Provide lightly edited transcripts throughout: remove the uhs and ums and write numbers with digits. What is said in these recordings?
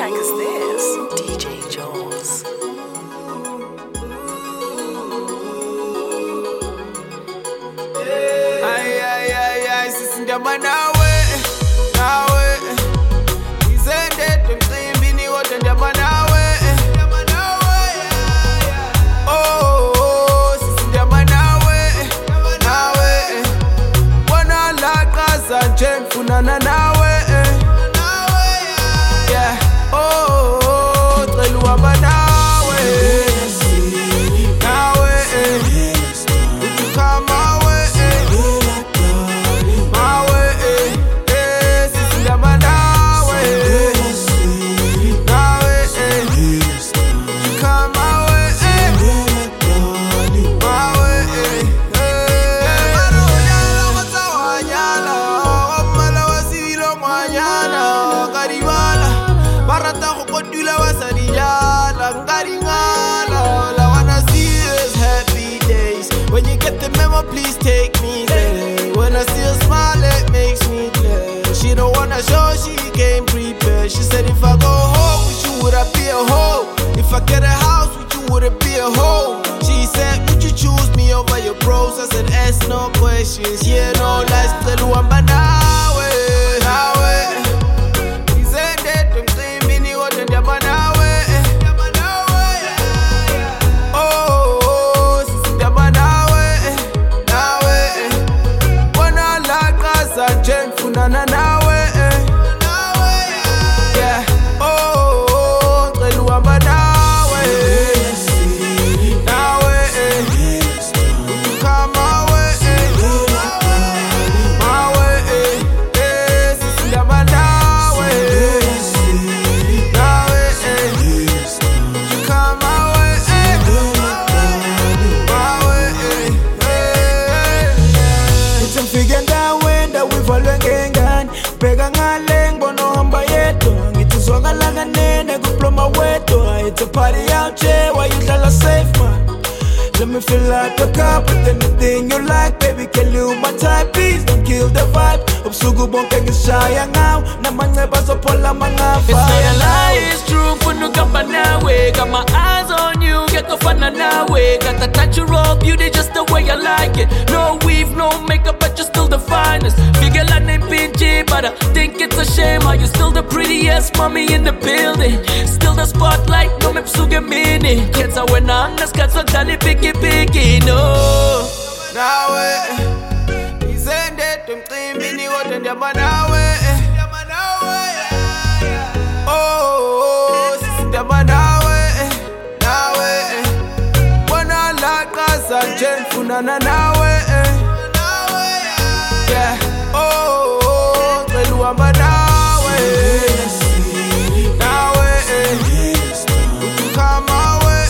track is this? DJ Jones. Ay, sisindaba nawe izende emcimbini kodwa ndaba nawe oh sisindaba nawe bona laqaza nje mfunana nawe yeah oh cela uhamba nawe when you get the memo, please take me there. When I see her smile, it makes me glad. She don't wanna show, she came prepared. She said if I go home with you, would I be a hoe? If I get a house with you, would it be a home? She said, would you choose me over your bros? I said, ask no questions, yeah, no lies. Tell you I'm nawe. He said that I'm saying, Minnie, what the devil nawe. Funana nawe yeah oh cela uhamba nawe come away sisindaba nawe come away ngifike ndawe wivalwe ngengane bheka ngale ngibona uhamba yedwa ngithi uzwakala kanene kuploma wedwa it's a party out here why you hlala safe man let me feel like a cup with anything you like baby can you my type please don't kill the vibe ubusuku bonke ngishaya ngawo namanceba azophola mangafa it's not a lie it's true funa ukuhamba nawe got my eyes on you ngekufana nawe got the touch of raw beauty just the way I like it no weave no makeup but you're still the finest figure like name PG but I think it's a shame how you still the prettiest mommy in the building still the spotlight no mepsuge mini kids when I'm the scats so tally picky no nawe izende emcimbini kodwa ndaba nawe oh sisindaba nawe bona laqaza nje mfunana nawe yeah oh cela uhamba nawe come away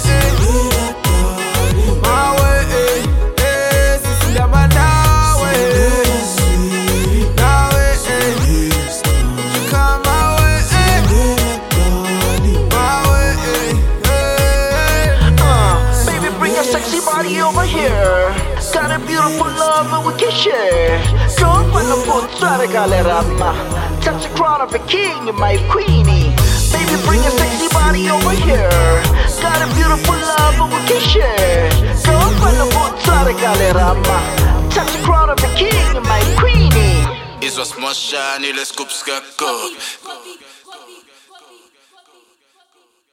sisindaba nawe come away baby bring your sexy body over here got a beautiful love and we can share don't wanna put try to galerama touch the crown of a king and my queenie baby bring your sexy body over here got a beautiful love and we can share don't wanna put try to galerama touch the crown of a king and my queenie Izwa smoshani le scoop skakop